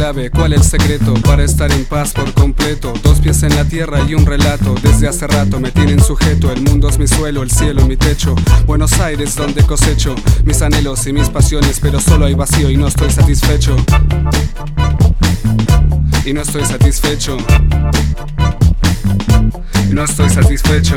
clave, ¿cuál el secreto? Para estar en paz por completo. Dos pies en la tierra y un relato. Desde hace rato me tienen sujeto. El mundo es mi suelo, el cielo mi techo. Buenos Aires donde cosecho mis anhelos y mis pasiones, pero solo hay vacío y no estoy satisfecho. Y no estoy satisfecho. Y no estoy satisfecho.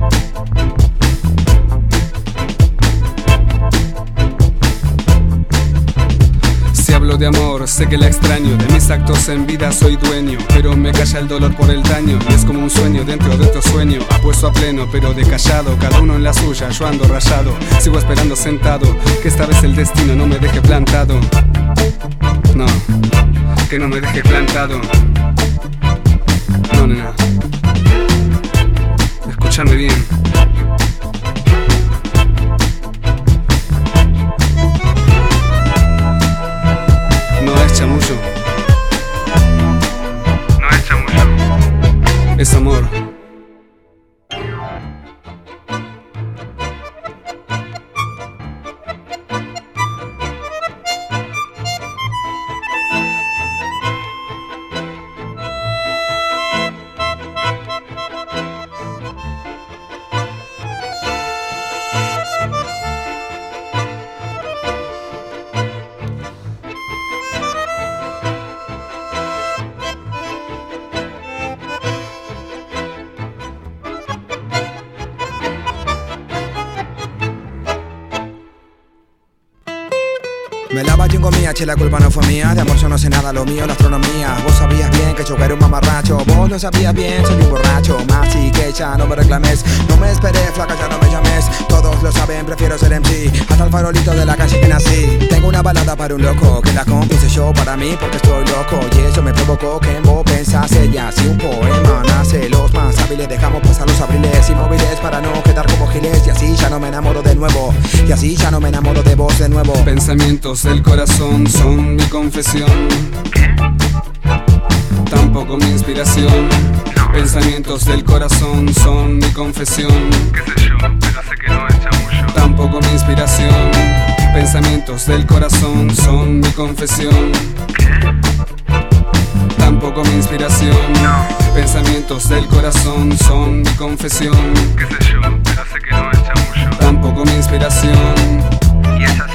Si hablo de amor, sé que la extraño. De mis actos en vida soy dueño, pero me calla el dolor por el daño. Y es como un sueño dentro de otro sueño, apuesto a pleno pero de callado. Cada uno en la suya, yo ando rayado. Sigo esperando sentado, que esta vez el destino no me deje plantado. No, que no me deje plantado. No, nena, escúchame bien. No es chamullo. No es chamullo. Es amor. Me lava yo comía, che, la culpa no fue mía. De amor yo no sé nada, lo mío la astronomía. Vos sabías bien que yo era un mamarracho. Vos lo sabías bien, soy un borracho. Más y que ya no me reclames. No me esperé, flaca, ya no me llames. Todos lo saben, prefiero ser MC. Hasta el farolito de la calle que nací. Tengo una balada para un loco, que la compuse yo para mí porque estoy loco. Y eso me provocó que en vos pensase ya. Si un poema nace, los más hábiles dejamos pasar los abriles inmóviles para no quedar como giles. Y así ya no me enamoro de nuevo. Y así ya no me enamoro de vos de nuevo. Pensamientos del corazón son mi confesión. Tampoco mi inspiración. Pensamientos del corazón son mi confesión. Qué sé yo, pero sé que no es chamullo. Tampoco mi inspiración. Pensamientos del corazón son mi confesión. Tampoco mi inspiración. Pensamientos del corazón son mi confesión. Qué sé yo, pero sé que no es chamullo. Tampoco mi inspiración. Y es así.